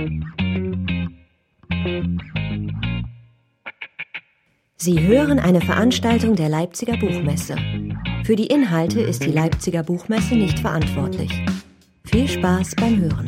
Sie hören eine Veranstaltung der Leipziger Buchmesse. Für die Inhalte ist die Leipziger Buchmesse nicht verantwortlich. Viel Spaß beim Hören.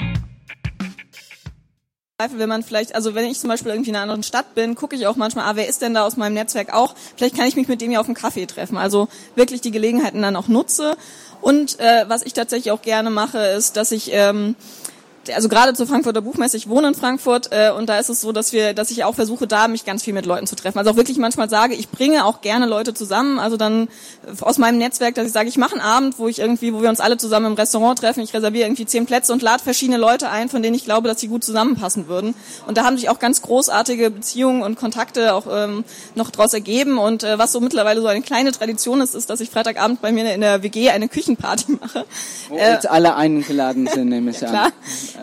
Wenn man vielleicht, also wenn ich zum Beispiel irgendwie in einer anderen Stadt bin, gucke ich auch manchmal, wer ist denn da aus meinem Netzwerk auch? Vielleicht kann ich mich mit dem ja auf einen Kaffee treffen. Also wirklich die Gelegenheiten dann auch nutze. Und was ich tatsächlich auch gerne mache, ist, dass ich also gerade zur Frankfurter Buchmesse, ich wohne in Frankfurt und da ist es so, dass ich auch versuche, da mich ganz viel mit Leuten zu treffen. Also auch wirklich manchmal sage, ich bringe auch gerne Leute zusammen, also dann aus meinem Netzwerk, dass ich sage, ich mache einen Abend, wo wir uns alle zusammen im Restaurant treffen, ich reserviere irgendwie 10 Plätze und lade verschiedene Leute ein, von denen ich glaube, dass sie gut zusammenpassen würden. Und da haben sich auch ganz großartige Beziehungen und Kontakte auch noch draus ergeben und was so mittlerweile so eine kleine Tradition ist, dass ich Freitagabend bei mir in der WG eine Küchenparty mache. Wo jetzt alle eingeladen sind, nehme ich ja, an. Klar.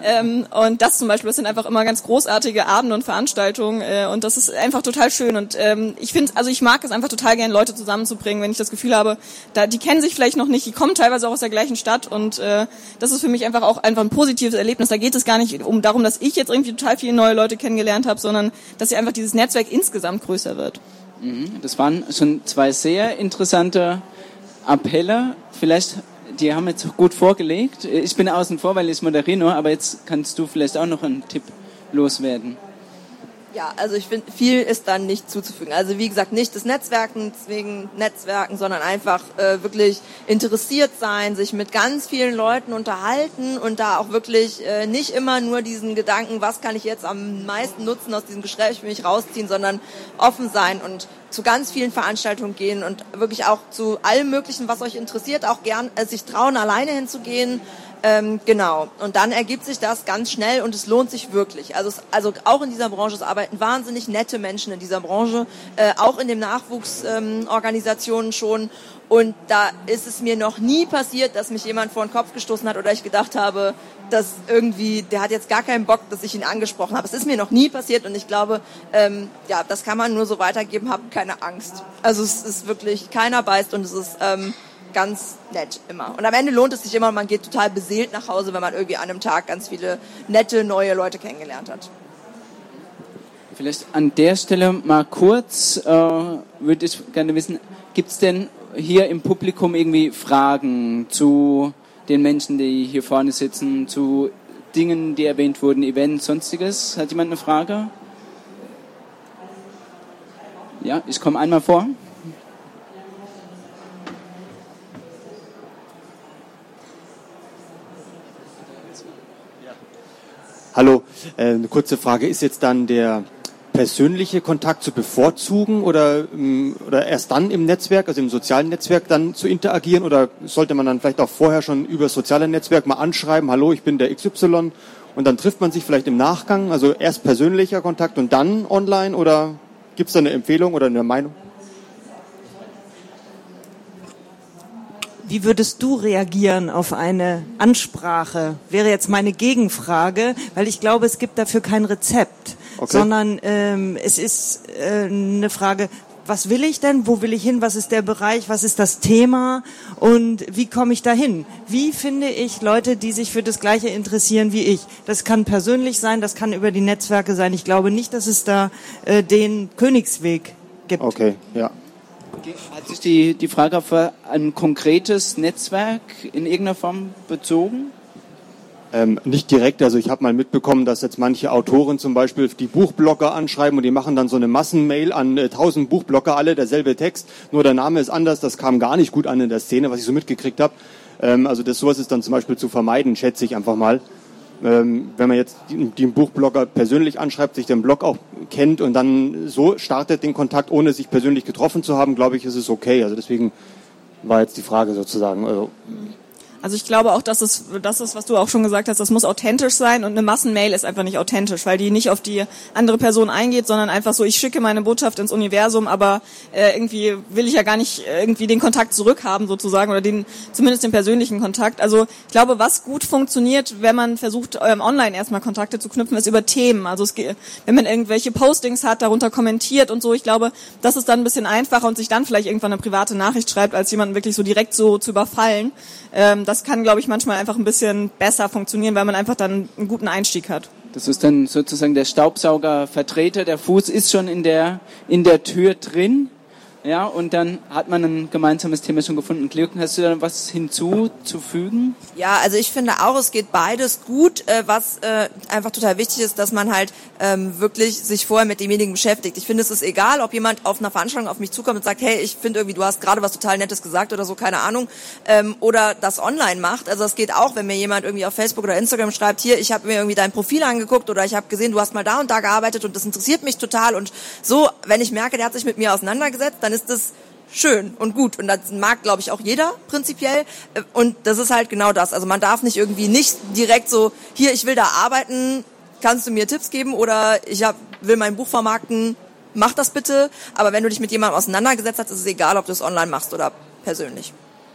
Und das zum Beispiel, das sind einfach immer ganz großartige Abende und Veranstaltungen und das ist einfach total schön und ich mag es einfach total gerne, Leute zusammenzubringen, wenn ich das Gefühl habe, die kennen sich vielleicht noch nicht, die kommen teilweise auch aus der gleichen Stadt und das ist für mich einfach auch einfach ein positives Erlebnis. Da geht es gar nicht darum, dass ich jetzt irgendwie total viele neue Leute kennengelernt habe, sondern dass einfach dieses Netzwerk insgesamt größer wird. Das waren schon 2 sehr interessante Appelle. Vielleicht, die haben jetzt gut vorgelegt. Ich bin außen vor, weil ich moderiere nur, aber jetzt kannst du vielleicht auch noch einen Tipp loswerden. Ja, also ich finde, viel ist dann nicht zuzufügen. Also wie gesagt, nicht des Netzwerkens wegen Netzwerken, sondern einfach wirklich interessiert sein, sich mit ganz vielen Leuten unterhalten und da auch wirklich nicht immer nur diesen Gedanken, was kann ich jetzt am meisten nutzen aus diesem Gespräch für mich rausziehen, sondern offen sein und zu ganz vielen Veranstaltungen gehen und wirklich auch zu allem Möglichen, was euch interessiert, auch gern sich trauen, alleine hinzugehen. Genau. Und dann ergibt sich das ganz schnell und es lohnt sich wirklich. Also auch in dieser Branche, es arbeiten wahnsinnig nette Menschen in dieser Branche, auch in den Nachwuchsorganisationen schon. Und da ist es mir noch nie passiert, dass mich jemand vor den Kopf gestoßen hat oder ich gedacht habe, dass irgendwie, der hat jetzt gar keinen Bock, dass ich ihn angesprochen habe. Es ist mir noch nie passiert und ich glaube, das kann man nur so weitergeben, habt keine Angst. Also es ist wirklich, keiner beißt und es ist ganz nett immer. Und am Ende lohnt es sich immer und man geht total beseelt nach Hause, wenn man irgendwie an einem Tag ganz viele nette, neue Leute kennengelernt hat. Vielleicht an der Stelle mal kurz, würde ich gerne wissen, gibt es denn hier im Publikum irgendwie Fragen zu den Menschen, die hier vorne sitzen, zu Dingen, die erwähnt wurden, Events, Sonstiges? Hat jemand eine Frage? Ja, ich komme einmal vor. Hallo, eine kurze Frage. Ist jetzt dann der persönliche Kontakt zu bevorzugen oder erst dann im Netzwerk, also im sozialen Netzwerk dann zu interagieren oder sollte man dann vielleicht auch vorher schon über das soziale Netzwerk mal anschreiben, hallo, ich bin der XY und dann trifft man sich vielleicht im Nachgang, also erst persönlicher Kontakt und dann online oder gibt es da eine Empfehlung oder eine Meinung? Wie würdest du reagieren auf eine Ansprache? Wäre jetzt meine Gegenfrage, weil ich glaube, es gibt dafür kein Rezept, sondern es ist eine Frage, was will ich denn? Wo will ich hin? Was ist der Bereich? Was ist das Thema? Und wie komme ich dahin? Wie finde ich Leute, die sich für das Gleiche interessieren wie ich? Das kann persönlich sein, das kann über die Netzwerke sein. Ich glaube nicht, dass es da den Königsweg gibt. Okay, ja. Hat sich die Frage auf ein konkretes Netzwerk in irgendeiner Form bezogen? Nicht direkt, also ich habe mal mitbekommen, dass jetzt manche Autoren zum Beispiel die Buchblogger anschreiben und die machen dann so eine Massenmail an 1000 Buchblogger, alle derselbe Text, nur der Name ist anders, das kam gar nicht gut an in der Szene, was ich so mitgekriegt habe. Also sowas ist dann zum Beispiel zu vermeiden, schätze ich einfach mal. Wenn man jetzt den Buchblogger persönlich anschreibt, sich den Blog auch kennt und dann so startet den Kontakt, ohne sich persönlich getroffen zu haben, glaube ich, ist es okay. Also deswegen war jetzt die Frage sozusagen. Also ich glaube auch, dass es, was du auch schon gesagt hast, das muss authentisch sein und eine Massenmail ist einfach nicht authentisch, weil die nicht auf die andere Person eingeht, sondern einfach so, ich schicke meine Botschaft ins Universum, aber irgendwie will ich ja gar nicht irgendwie den Kontakt zurückhaben sozusagen oder zumindest den persönlichen Kontakt. Also ich glaube, was gut funktioniert, wenn man versucht, online erstmal Kontakte zu knüpfen, ist über Themen. Also wenn man irgendwelche Postings hat, darunter kommentiert und so, ich glaube, das ist dann ein bisschen einfacher und sich dann vielleicht irgendwann eine private Nachricht schreibt, als jemanden wirklich so direkt so zu überfallen. Das kann, glaube ich, manchmal einfach ein bisschen besser funktionieren, weil man einfach dann einen guten Einstieg hat. Das ist dann sozusagen der Staubsaugervertreter. Der Fuß ist schon in der Tür drin. Ja, und dann hat man ein gemeinsames Thema schon gefunden. Cleo, hast du da was hinzuzufügen? Ja, also ich finde auch, es geht beides gut. Was einfach total wichtig ist, dass man halt wirklich sich vorher mit demjenigen beschäftigt. Ich finde, es ist egal, ob jemand auf einer Veranstaltung auf mich zukommt und sagt, hey, ich finde irgendwie, du hast gerade was total Nettes gesagt oder so, keine Ahnung, oder das online macht. Also es geht auch, wenn mir jemand irgendwie auf Facebook oder Instagram schreibt, hier, ich habe mir irgendwie dein Profil angeguckt oder ich habe gesehen, du hast mal da und da gearbeitet und das interessiert mich total. Und so, wenn ich merke, der hat sich mit mir auseinandergesetzt, dann ist das schön und gut. Und das mag, glaube ich, auch jeder prinzipiell. Und das ist halt genau das. Also man darf nicht irgendwie nicht direkt so, hier, ich will da arbeiten, kannst du mir Tipps geben? Oder will mein Buch vermarkten, mach das bitte. Aber wenn du dich mit jemandem auseinandergesetzt hast, ist es egal, ob du es online machst oder persönlich.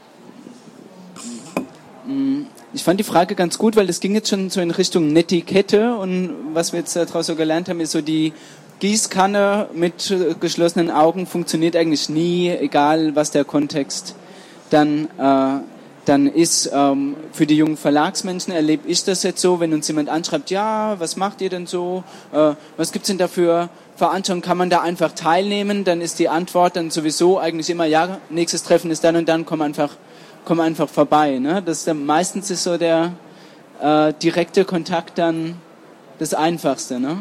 Ich fand die Frage ganz gut, weil das ging jetzt schon so in Richtung Netiquette. Und was wir jetzt daraus so gelernt haben, ist so die Gießkanne mit geschlossenen Augen funktioniert eigentlich nie, egal was der Kontext dann ist. Für die jungen Verlagsmenschen erlebe ich das jetzt so, wenn uns jemand anschreibt, ja, was macht ihr denn so, was gibt's denn da für Veranstaltungen, kann man da einfach teilnehmen, dann ist die Antwort dann sowieso eigentlich immer, ja, nächstes Treffen ist dann und dann, komm einfach vorbei. Ne? Das ist meistens ist so der direkte Kontakt dann das Einfachste, ne?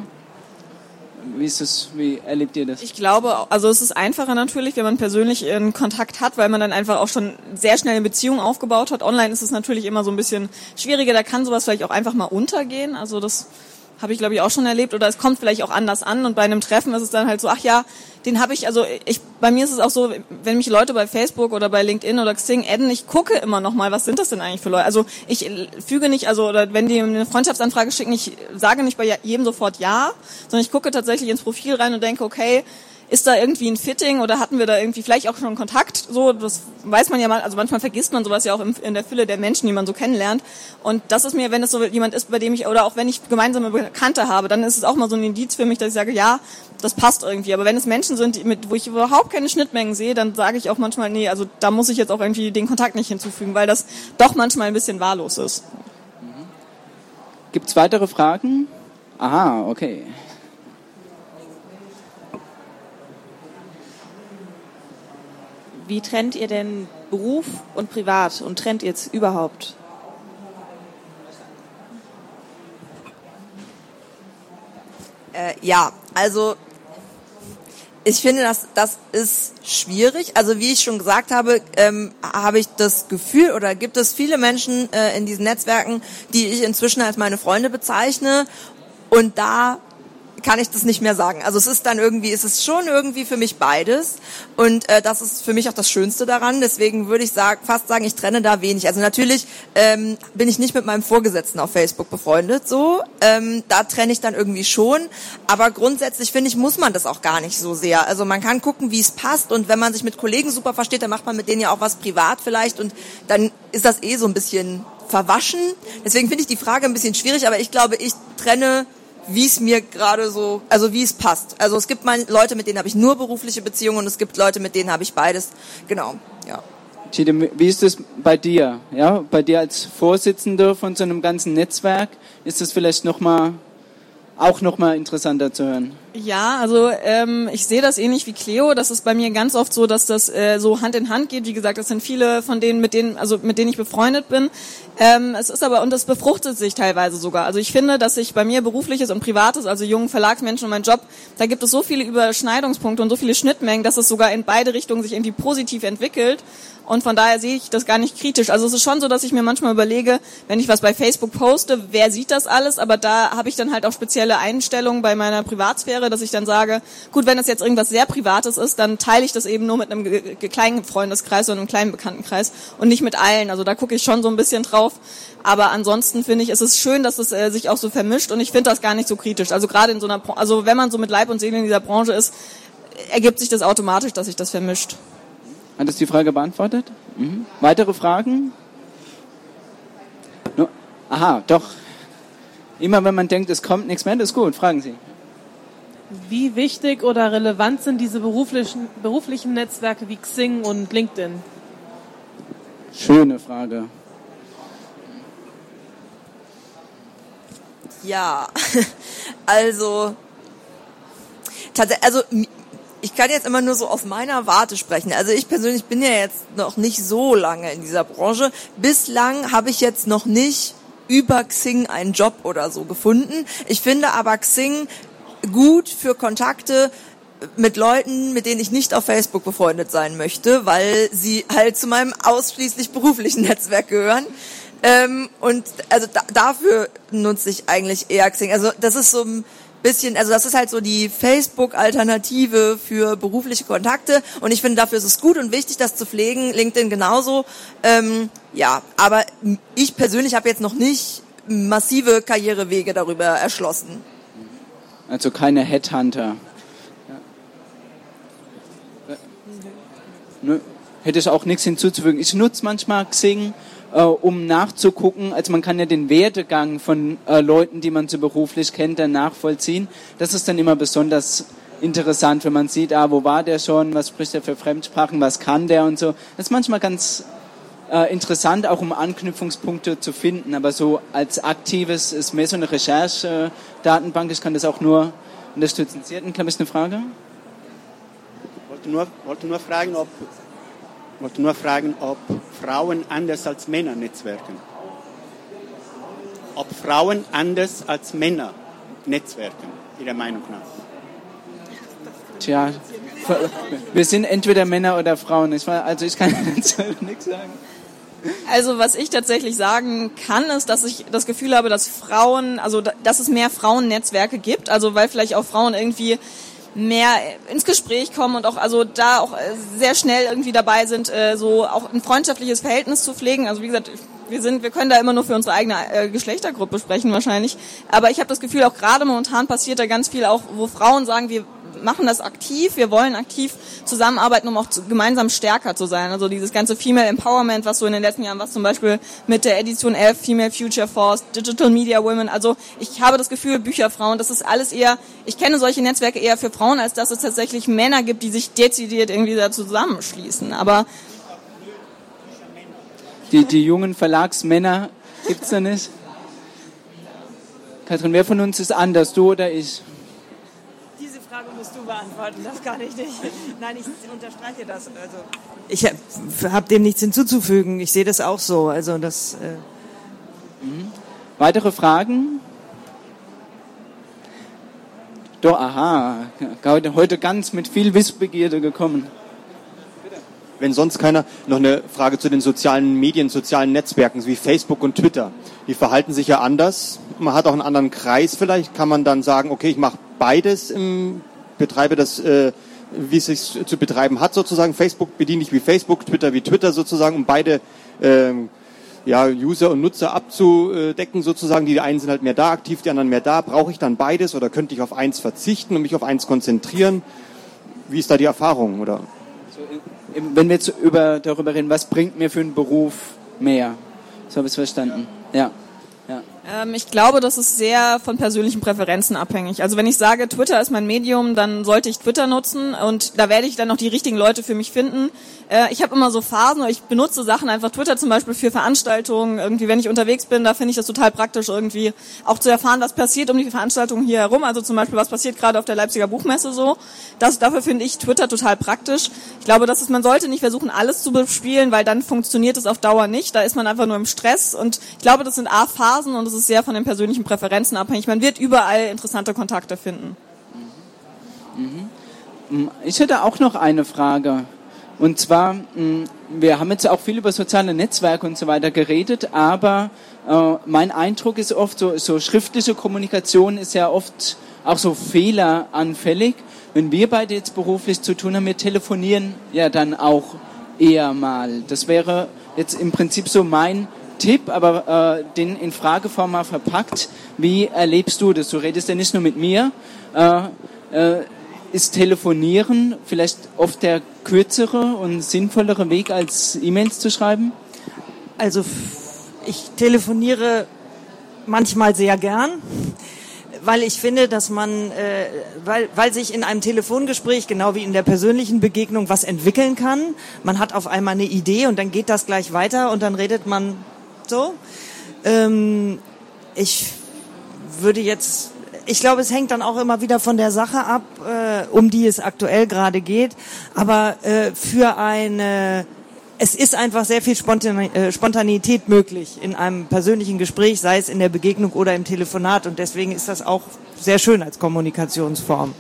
Wie erlebt ihr das? Ich glaube, also es ist einfacher natürlich, wenn man persönlich einen Kontakt hat, weil man dann einfach auch schon sehr schnell eine Beziehung aufgebaut hat. Online ist es natürlich immer so ein bisschen schwieriger, da kann sowas vielleicht auch einfach mal untergehen. Also das habe ich, glaube ich, auch schon erlebt. Oder es kommt vielleicht auch anders an und bei einem Treffen ist es dann halt so, ach ja, den habe ich, bei mir ist es auch so, wenn mich Leute bei Facebook oder bei LinkedIn oder Xing adden, ich gucke immer noch mal, was sind das denn eigentlich für Leute? Also ich füge nicht, oder wenn die eine Freundschaftsanfrage schicken, ich sage nicht bei jedem sofort ja, sondern ich gucke tatsächlich ins Profil rein und denke, okay, ist da irgendwie ein Fitting oder hatten wir da irgendwie vielleicht auch schon Kontakt? So, das weiß man ja mal, also manchmal vergisst man sowas ja auch in der Fülle der Menschen, die man so kennenlernt. Und das ist mir, wenn es so jemand ist, bei dem ich, oder auch wenn ich gemeinsame Bekannte habe, dann ist es auch mal so ein Indiz für mich, dass ich sage, ja, das passt irgendwie. Aber wenn es Menschen sind, wo ich überhaupt keine Schnittmengen sehe, dann sage ich auch manchmal, nee, also da muss ich jetzt auch irgendwie den Kontakt nicht hinzufügen, weil das doch manchmal ein bisschen wahllos ist. Gibt's weitere Fragen? Aha, okay. Wie trennt ihr denn Beruf und Privat und trennt ihr es überhaupt? Ja, also ich finde, das ist schwierig. Also wie ich schon gesagt habe, habe ich das Gefühl, oder gibt es viele Menschen in diesen Netzwerken, die ich inzwischen als meine Freunde bezeichne, und da kann ich das nicht mehr sagen. Also es ist schon irgendwie für mich beides, und das ist für mich auch das Schönste daran. Deswegen würde ich fast sagen, ich trenne da wenig. Also natürlich bin ich nicht mit meinem Vorgesetzten auf Facebook befreundet, so. Da trenne ich dann irgendwie schon. Aber grundsätzlich finde ich, muss man das auch gar nicht so sehr. Also man kann gucken, wie es passt, und wenn man sich mit Kollegen super versteht, dann macht man mit denen ja auch was privat vielleicht, und dann ist das so ein bisschen verwaschen. Deswegen finde ich die Frage ein bisschen schwierig, aber ich glaube, ich trenne, wie es mir gerade so, also wie es passt. Also es gibt Leute, mit denen habe ich nur berufliche Beziehungen, und es gibt Leute, mit denen habe ich beides. Genau, ja. Chide, wie ist das bei dir? Ja, bei dir als Vorsitzende von so einem ganzen Netzwerk ist das vielleicht noch mal interessanter zu hören. Ja, also ich sehe das ähnlich wie Cleo. Das ist bei mir ganz oft so, dass das so Hand in Hand geht. Wie gesagt, das sind viele von denen, mit denen ich befreundet bin. Es ist aber, und das befruchtet sich teilweise sogar. Also ich finde, dass sich bei mir Berufliches und Privates, also jungen Verlagsmenschen und mein Job, da gibt es so viele Überschneidungspunkte und so viele Schnittmengen, dass es sogar in beide Richtungen sich irgendwie positiv entwickelt. Und von daher sehe ich das gar nicht kritisch. Also es ist schon so, dass ich mir manchmal überlege, wenn ich was bei Facebook poste, wer sieht das alles? Aber da habe ich dann halt auch spezielle Einstellungen bei meiner Privatsphäre, dass ich dann sage, gut, wenn das jetzt irgendwas sehr Privates ist, dann teile ich das eben nur mit einem kleinen Freundeskreis oder einem kleinen Bekanntenkreis und nicht mit allen. Also da gucke ich schon so ein bisschen drauf. Aber ansonsten finde ich, es ist schön, dass es sich auch so vermischt, und ich finde das gar nicht so kritisch. Also gerade in so einer, also wenn man so mit Leib und Seele in dieser Branche ist, ergibt sich das automatisch, dass sich das vermischt. Hat das die Frage beantwortet? Mhm. Weitere Fragen? No. Aha, doch. Immer wenn man denkt, es kommt nichts mehr, das ist gut. Fragen Sie. Wie wichtig oder relevant sind diese beruflichen Netzwerke wie Xing und LinkedIn? Schöne Frage. Ja, also ich kann jetzt immer nur so aus meiner Warte sprechen. Also ich persönlich bin ja jetzt noch nicht so lange in dieser Branche. Bislang habe ich jetzt noch nicht über Xing einen Job oder so gefunden. Ich finde aber Xing gut für Kontakte mit Leuten, mit denen ich nicht auf Facebook befreundet sein möchte, weil sie halt zu meinem ausschließlich beruflichen Netzwerk gehören. Und also dafür nutze ich eigentlich eher Xing. Also das ist so ein bisschen, also das ist halt so die Facebook-Alternative für berufliche Kontakte und ich finde, dafür ist es gut und wichtig, das zu pflegen, LinkedIn genauso. Ja, aber ich persönlich habe jetzt noch nicht massive Karrierewege darüber erschlossen. Also keine Headhunter. Ja. Nö, hätte ich auch nichts hinzuzufügen. Ich nutze manchmal Xing, um nachzugucken. Also man kann ja den Werdegang von Leuten, die man so beruflich kennt, dann nachvollziehen. Das ist dann immer besonders interessant, wenn man sieht, wo war der schon, was spricht er für Fremdsprachen, was kann der und so. Das ist manchmal ganz interessant, auch um Anknüpfungspunkte zu finden. Aber so als aktives ist mehr so eine Recherche-Datenbank. Ich kann das auch nur unterstützen. Sie hatten, glaube ich, eine Frage? Wollte nur fragen, ob Frauen anders als Männer netzwerken. Ob Frauen anders als Männer netzwerken, Ihrer Meinung nach? Tja, wir sind entweder Männer oder Frauen. Also ich kann dazu nichts sagen. Also was ich tatsächlich sagen kann, ist, dass ich das Gefühl habe, dass dass es mehr Frauennetzwerke gibt. Also weil vielleicht auch Frauen irgendwie mehr ins Gespräch kommen und auch da auch sehr schnell irgendwie dabei sind, so auch ein freundschaftliches Verhältnis zu pflegen. Also wie gesagt, wir können da immer nur für unsere eigene Geschlechtergruppe sprechen wahrscheinlich. Aber ich habe das Gefühl, auch gerade momentan passiert da ganz viel auch, wo Frauen sagen, wir machen das aktiv, wir wollen aktiv zusammenarbeiten, um auch gemeinsam stärker zu sein. Also dieses ganze Female Empowerment, was so in den letzten Jahren, was zum Beispiel mit der Edition 11, Female Future Force, Digital Media Women, also ich habe das Gefühl, Bücherfrauen, das ist alles eher, ich kenne solche Netzwerke eher für Frauen, als dass es tatsächlich Männer gibt, die sich dezidiert irgendwie da zusammenschließen. Aber die jungen Verlagsmänner gibt's da nicht? Katrin, wer von uns ist anders, du oder ich? Diese Frage musst du beantworten, das kann ich nicht. Nein, ich unterstreiche das. Also ich habe dem nichts hinzuzufügen. Ich sehe das auch so. Also das. Weitere Fragen? Doch, aha, heute ganz mit viel Wissbegierde gekommen. Wenn sonst keiner, noch eine Frage zu den sozialen Medien, sozialen Netzwerken wie Facebook und Twitter. Die verhalten sich ja anders. Man hat auch einen anderen Kreis vielleicht. Kann man dann sagen, okay, ich mache beides, betreibe das, wie es sich zu betreiben hat sozusagen. Facebook bediene ich wie Facebook, Twitter wie Twitter sozusagen, um beide User und Nutzer abzudecken sozusagen. Die einen sind halt mehr da aktiv, die anderen mehr da. Brauche ich dann beides oder könnte ich auf eins verzichten und mich auf eins konzentrieren? Wie ist da die Erfahrung, oder? Wenn wir jetzt darüber reden, was bringt mir für einen Beruf mehr? So habe ich es verstanden. Ja. Ich glaube, das ist sehr von persönlichen Präferenzen abhängig. Also wenn ich sage, Twitter ist mein Medium, dann sollte ich Twitter nutzen und da werde ich dann noch die richtigen Leute für mich finden. Ich habe immer so Phasen, ich benutze Sachen, einfach Twitter zum Beispiel für Veranstaltungen, irgendwie wenn ich unterwegs bin, da finde ich das total praktisch irgendwie auch zu erfahren, was passiert um die Veranstaltung hier herum, also zum Beispiel was passiert gerade auf der Leipziger Buchmesse so. Dafür finde ich Twitter total praktisch. Ich glaube, man sollte nicht versuchen, alles zu bespielen, weil dann funktioniert es auf Dauer nicht, da ist man einfach nur im Stress und ich glaube, das sind Phasen und es ist sehr von den persönlichen Präferenzen abhängig. Man wird überall interessante Kontakte finden. Ich hätte auch noch eine Frage. Und zwar, wir haben jetzt auch viel über soziale Netzwerke und so weiter geredet, aber mein Eindruck ist oft, so schriftliche Kommunikation ist ja oft auch so fehleranfällig. Wenn wir beide jetzt beruflich zu tun haben, wir telefonieren ja dann auch eher mal. Das wäre jetzt im Prinzip so mein Tipp, aber den in Frageform mal verpackt. Wie erlebst du das? Du redest ja nicht nur mit mir. Ist Telefonieren vielleicht oft der kürzere und sinnvollere Weg, als E-Mails zu schreiben? Also ich telefoniere manchmal sehr gern, weil ich finde, dass man, weil sich in einem Telefongespräch, genau wie in der persönlichen Begegnung, was entwickeln kann. Man hat auf einmal eine Idee und dann geht das gleich weiter und dann redet man so. Ich würde jetzt, ich glaube, es hängt dann auch immer wieder von der Sache ab, um die es aktuell gerade geht. Aber es ist einfach sehr viel Spontanität möglich in einem persönlichen Gespräch, sei es in der Begegnung oder im Telefonat. Und deswegen ist das auch sehr schön als Kommunikationsform.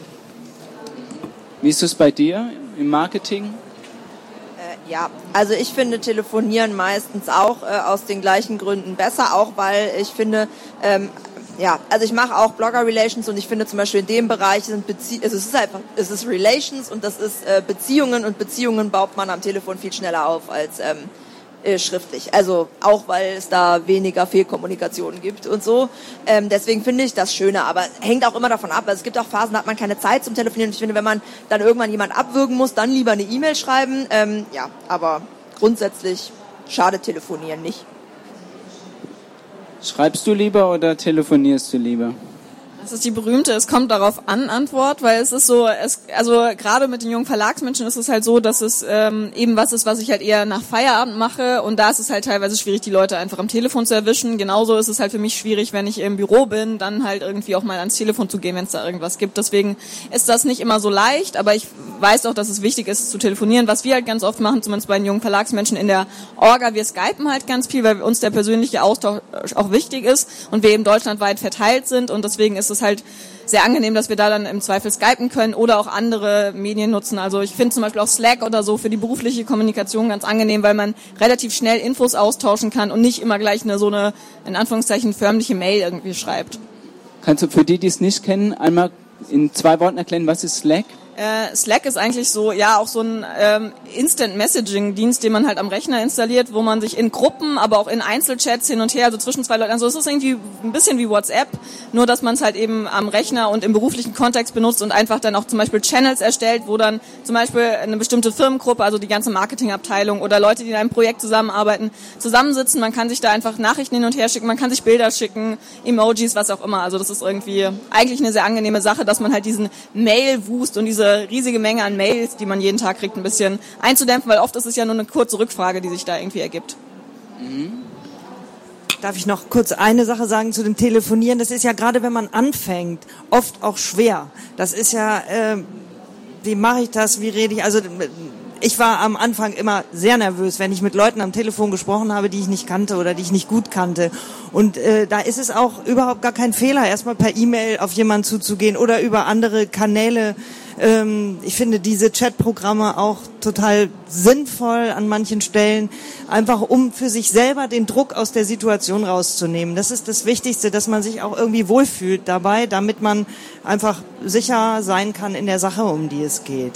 Wie ist es bei dir im Marketing? Ja, also ich finde Telefonieren meistens auch aus den gleichen Gründen besser, auch weil ich finde, also ich mache auch Blogger Relations und ich finde zum Beispiel in dem Bereich es ist Relations und das ist Beziehungen und Beziehungen baut man am Telefon viel schneller auf als schriftlich. Also auch weil es da weniger Fehlkommunikation gibt und so. Deswegen finde ich das schöner, aber hängt auch immer davon ab. Also es gibt auch Phasen, da hat man keine Zeit zum Telefonieren. Ich finde, wenn man dann irgendwann jemand abwürgen muss, dann lieber eine E-Mail schreiben. Aber grundsätzlich schadet Telefonieren nicht. Schreibst du lieber oder telefonierst du lieber? Das ist die berühmte, es kommt darauf an Antwort, weil es ist so, also gerade mit den jungen Verlagsmenschen ist es halt so, dass es eben was ist, was ich halt eher nach Feierabend mache und da ist es halt teilweise schwierig, die Leute einfach am Telefon zu erwischen. Genauso ist es halt für mich schwierig, wenn ich im Büro bin, dann halt irgendwie auch mal ans Telefon zu gehen, wenn es da irgendwas gibt. Deswegen ist das nicht immer so leicht, aber ich weiß auch, dass es wichtig ist, zu telefonieren. Was wir halt ganz oft machen, zumindest bei den jungen Verlagsmenschen in der Orga, wir skypen halt ganz viel, weil uns der persönliche Austausch auch wichtig ist und wir eben deutschlandweit verteilt sind und deswegen ist es halt sehr angenehm, dass wir da dann im Zweifel skypen können oder auch andere Medien nutzen. Also ich finde zum Beispiel auch Slack oder so für die berufliche Kommunikation ganz angenehm, weil man relativ schnell Infos austauschen kann und nicht immer gleich so eine, in Anführungszeichen, förmliche Mail irgendwie schreibt. Kannst du für die es nicht kennen, einmal in 2 Worten erklären, was ist Slack? Slack ist eigentlich so, auch so ein Instant-Messaging-Dienst, den man halt am Rechner installiert, wo man sich in Gruppen, aber auch in Einzelchats hin und her, also zwischen 2 Leuten, also es ist irgendwie ein bisschen wie WhatsApp, nur dass man es halt eben am Rechner und im beruflichen Kontext benutzt und einfach dann auch zum Beispiel Channels erstellt, wo dann zum Beispiel eine bestimmte Firmengruppe, also die ganze Marketingabteilung oder Leute, die in einem Projekt zusammenarbeiten, zusammensitzen. Man kann sich da einfach Nachrichten hin und her schicken, man kann sich Bilder schicken, Emojis, was auch immer. Also das ist irgendwie eigentlich eine sehr angenehme Sache, dass man halt diesen Mail-Wust und diese riesige Menge an Mails, die man jeden Tag kriegt, ein bisschen einzudämpfen, weil oft ist es ja nur eine kurze Rückfrage, die sich da irgendwie ergibt. Darf ich noch kurz eine Sache sagen zu dem Telefonieren? Das ist ja gerade, wenn man anfängt, oft auch schwer. Das ist ja, wie mache ich das, wie rede ich? Also ich war am Anfang immer sehr nervös, wenn ich mit Leuten am Telefon gesprochen habe, die ich nicht kannte oder die ich nicht gut kannte. Und da ist es auch überhaupt gar kein Fehler, erstmal per E-Mail auf jemanden zuzugehen oder über andere Kanäle. Ich finde diese Chatprogramme auch total sinnvoll an manchen Stellen, einfach um für sich selber den Druck aus der Situation rauszunehmen. Das ist das Wichtigste, dass man sich auch irgendwie wohlfühlt dabei, damit man einfach sicher sein kann in der Sache, um die es geht.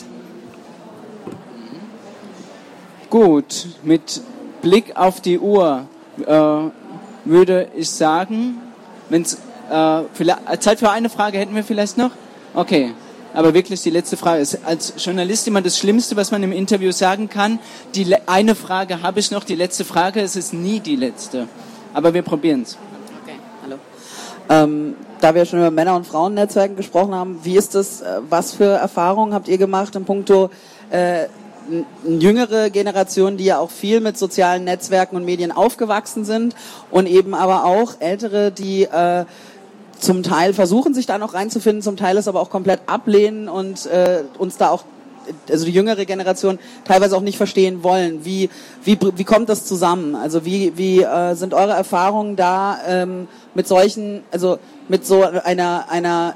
Gut, mit Blick auf die Uhr würde ich sagen, wenn's Zeit für eine Frage hätten wir vielleicht noch? Okay. Aber wirklich die letzte Frage ist als Journalist immer das Schlimmste, was man im Interview sagen kann. Eine Frage habe ich noch, die letzte Frage, es ist nie die letzte. Aber wir probieren es. Okay, hallo. Da wir schon über Männer- und Frauennetzwerken gesprochen haben, wie ist das, was für Erfahrungen habt ihr gemacht in puncto jüngere Generation, die ja auch viel mit sozialen Netzwerken und Medien aufgewachsen sind und eben aber auch ältere, die zum Teil versuchen, sich da noch reinzufinden, zum Teil es aber auch komplett ablehnen und uns da auch, also die jüngere Generation, teilweise auch nicht verstehen wollen. Wie kommt das zusammen? Also wie sind eure Erfahrungen da mit solchen, also mit so einer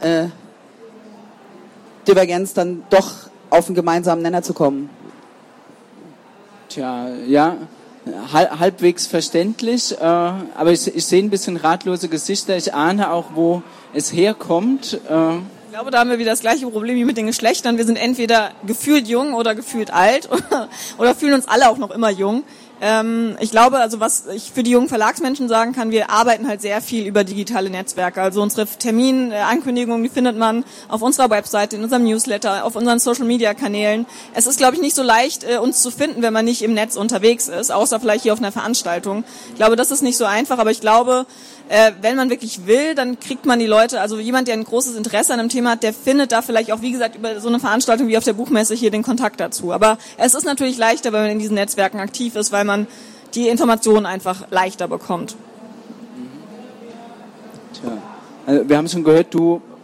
Divergenz dann doch auf einen gemeinsamen Nenner zu kommen? Tja, ja. Halbwegs verständlich, aber ich sehe ein bisschen ratlose Gesichter. Ich ahne auch, wo es herkommt. Ich glaube, da haben wir wieder das gleiche Problem wie mit den Geschlechtern. Wir sind entweder gefühlt jung oder gefühlt alt oder fühlen uns alle auch noch immer jung. Ich glaube, also was ich für die jungen Verlagsmenschen sagen kann, wir arbeiten halt sehr viel über digitale Netzwerke. Also unsere Terminankündigungen, die findet man auf unserer Webseite, in unserem Newsletter, auf unseren Social-Media-Kanälen. Es ist, glaube ich, nicht so leicht, uns zu finden, wenn man nicht im Netz unterwegs ist, außer vielleicht hier auf einer Veranstaltung. Ich glaube, das ist nicht so einfach, aber ich glaube, wenn man wirklich will, dann kriegt man die Leute, also jemand, der ein großes Interesse an einem Thema hat, der findet da vielleicht auch, wie gesagt, über so eine Veranstaltung wie auf der Buchmesse hier den Kontakt dazu. Aber es ist natürlich leichter, wenn man in diesen Netzwerken aktiv ist, weil man die Informationen einfach leichter bekommt. Tja. Wir haben schon gehört,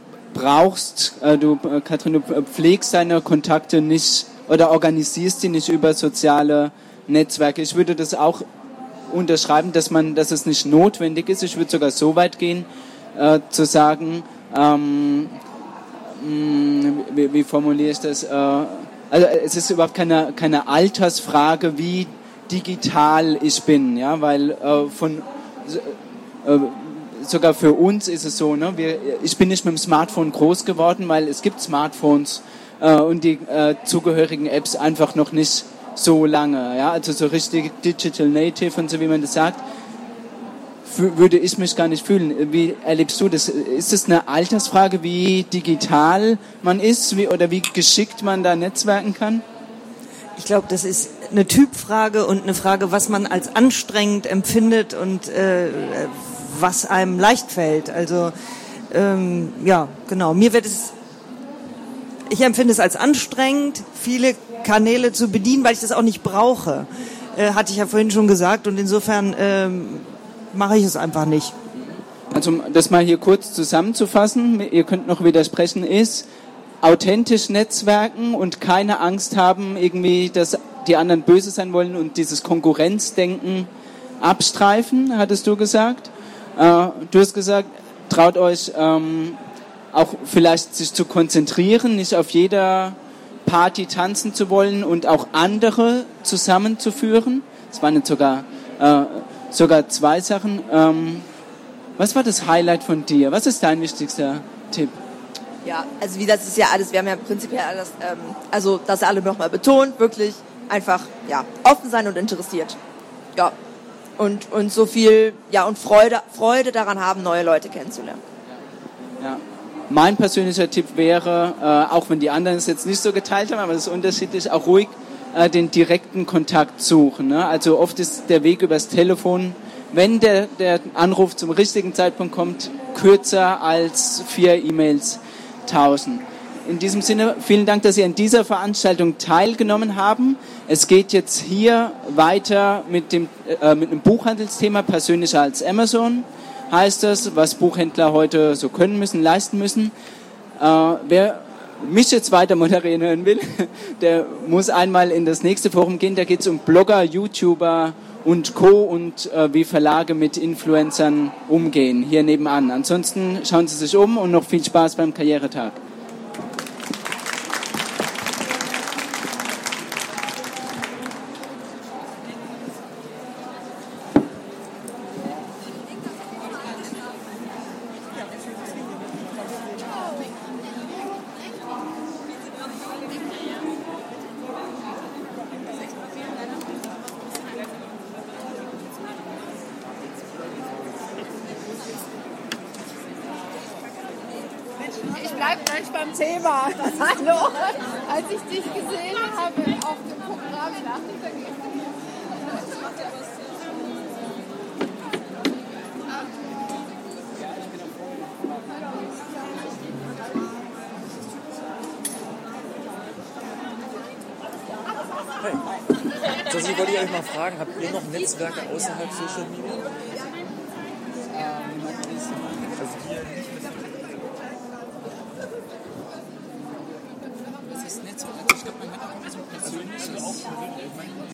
Katrin, du pflegst deine Kontakte nicht oder organisierst die nicht über soziale Netzwerke. Ich würde das auch unterschreiben, dass es nicht notwendig ist. Ich würde sogar so weit gehen, zu sagen, wie formuliere ich das? Also es ist überhaupt keine Altersfrage, wie digital ich bin, ja, weil sogar für uns ist es so, ne? Ich bin nicht mit dem Smartphone groß geworden, weil es gibt Smartphones und die zugehörigen Apps einfach noch nicht so lange, ja, also so richtig Digital Native und so, wie man das sagt, würde ich mich gar nicht fühlen. Wie erlebst du das? Ist es eine Altersfrage, wie digital man ist, oder wie geschickt man da netzwerken kann? Ich glaube, das ist eine Typfrage und eine Frage, was man als anstrengend empfindet und was einem leicht fällt. Also ja, genau. Ich empfinde es als anstrengend, viele Kanäle zu bedienen, weil ich das auch nicht brauche. Hatte ich ja vorhin schon gesagt, und insofern mache ich es einfach nicht. Also das mal hier kurz zusammenzufassen, ihr könnt noch widersprechen, ist authentisch netzwerken und keine Angst haben, irgendwie, dass die anderen böse sein wollen und dieses Konkurrenzdenken abstreifen, hattest du gesagt. Du hast gesagt, traut euch auch vielleicht sich zu konzentrieren, nicht auf jeder Party tanzen zu wollen und auch andere zusammenzuführen. Das waren jetzt sogar 2 Sachen. Was war das Highlight von dir? Was ist dein wichtigster Tipp? Ja, also wie das ist ja alles, wir haben ja prinzipiell alles, also das alle nochmal betont, wirklich einfach, ja, offen sein und interessiert. Ja, und so viel, ja, und Freude daran haben, neue Leute kennenzulernen. Ja. Mein persönlicher Tipp wäre, auch wenn die anderen es jetzt nicht so geteilt haben, aber das ist unterschiedlich, auch ruhig den direkten Kontakt suchen. Ne? Also oft ist der Weg übers Telefon, wenn der Anruf zum richtigen Zeitpunkt kommt, kürzer als 4 E-Mails tauschen. In diesem Sinne, vielen Dank, dass Sie an dieser Veranstaltung teilgenommen haben. Es geht jetzt hier weiter mit einem Buchhandelsthema, persönlicher als Amazon, heißt das, was Buchhändler heute so können müssen, leisten müssen. Wer mich jetzt weiter moderieren hören will, der muss einmal in das nächste Forum gehen. Da geht es um Blogger, YouTuber und Co. und wie Verlage mit Influencern umgehen, hier nebenan. Ansonsten schauen Sie sich um und noch viel Spaß beim Karrieretag. Ich bleib gleich beim Thema. Hallo. Als ich dich gesehen habe auf dem Programm, dachte ich, da geht Hey. So, ich wollte euch mal fragen, habt ihr noch Netzwerke außerhalb Social Media? Also hier nicht mit Das ist Netzwerk, ich glaube, man hat auch immer so persönliches.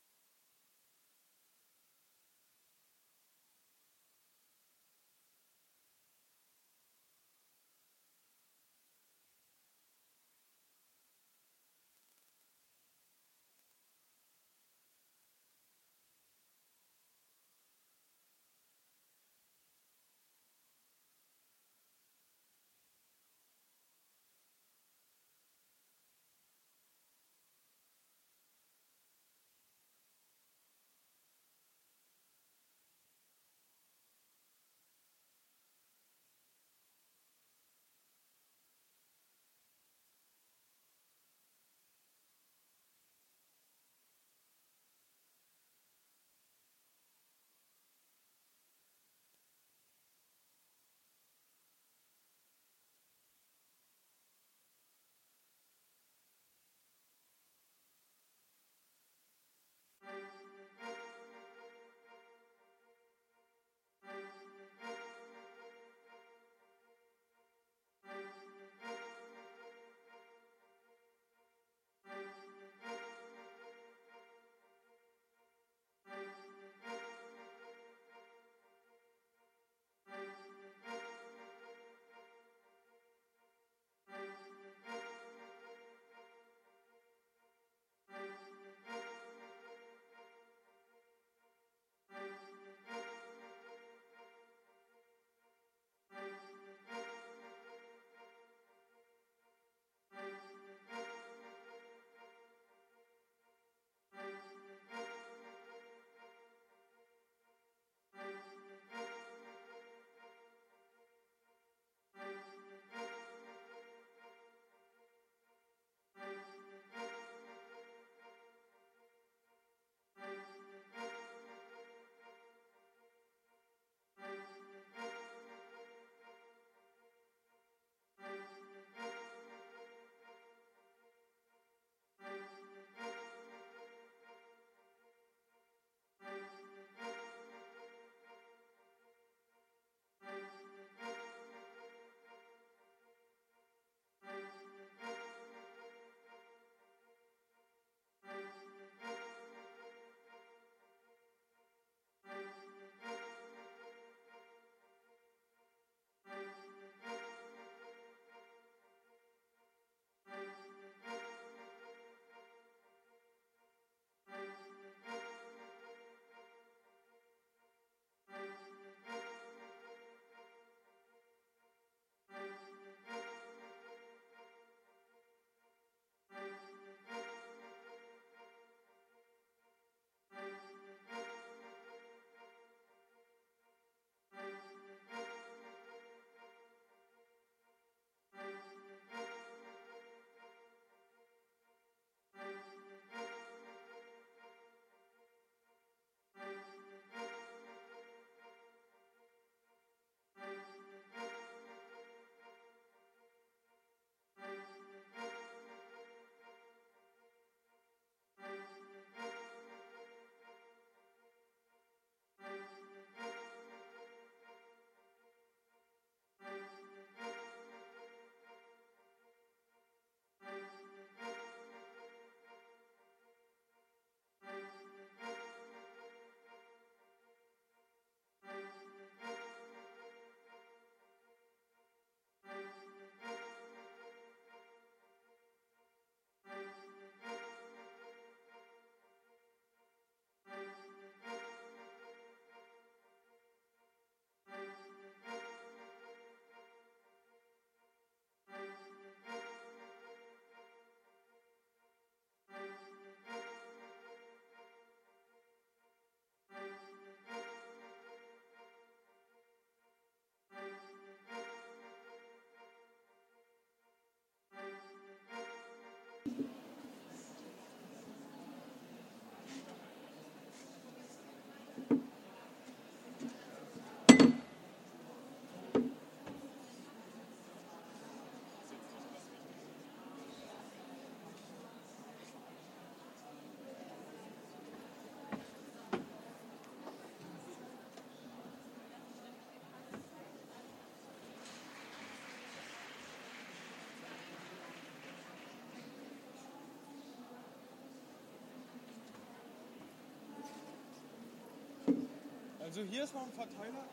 Also hier ist noch ein Verteiler.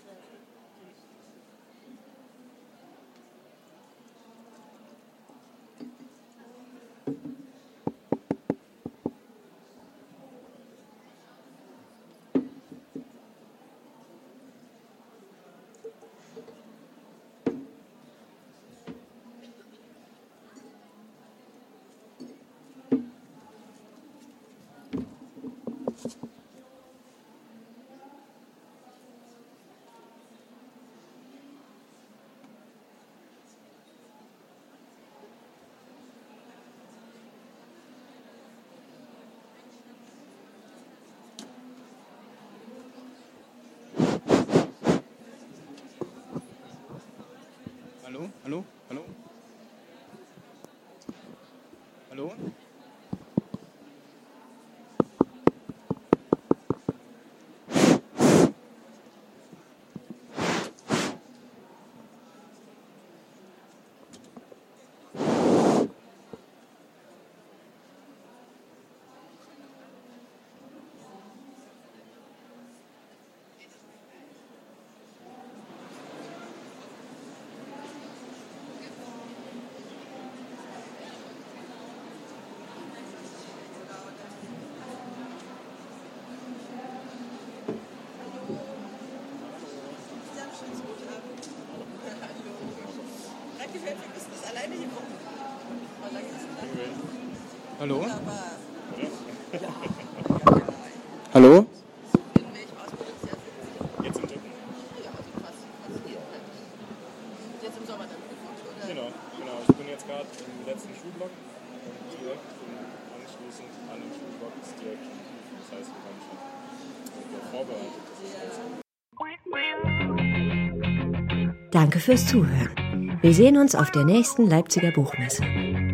Hallo? Hallo? Hallo? Hallo? Hallo? Hallo? Jetzt im Dritten? Jetzt im Sommer dann. Genau. Ich bin jetzt gerade im letzten Schulblock und direkt anschließend an den Schulblock ist direkt schon Prüfung. Das heißt, wir haben schon vorbereitet. Danke fürs Zuhören. Wir sehen uns auf der nächsten Leipziger Buchmesse.